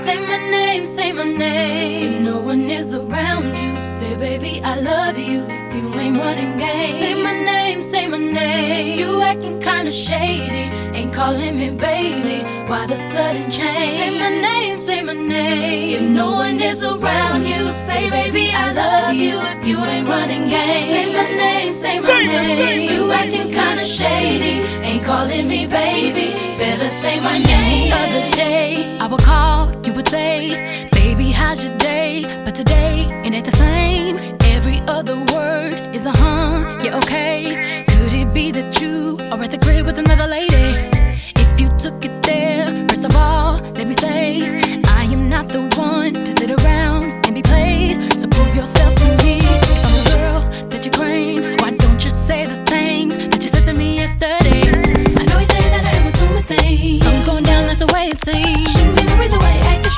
Say my name, say my name. If no one is around you, say baby I love you. If you ain't running game, say my name, say my name. You acting kinda shady, ain't calling me baby. Why the sudden change? Say my name, say my name. If no one is around you, say baby I love you. If you ain't running game, say my name, say my name. You acting kinda shady, ain't calling me baby. Better say my name. The other day I would call, you would say, baby how's your day? But today it ain't the same. Every other word is a yeah, okay. Could it be that you are at the crib with another lady? If you took it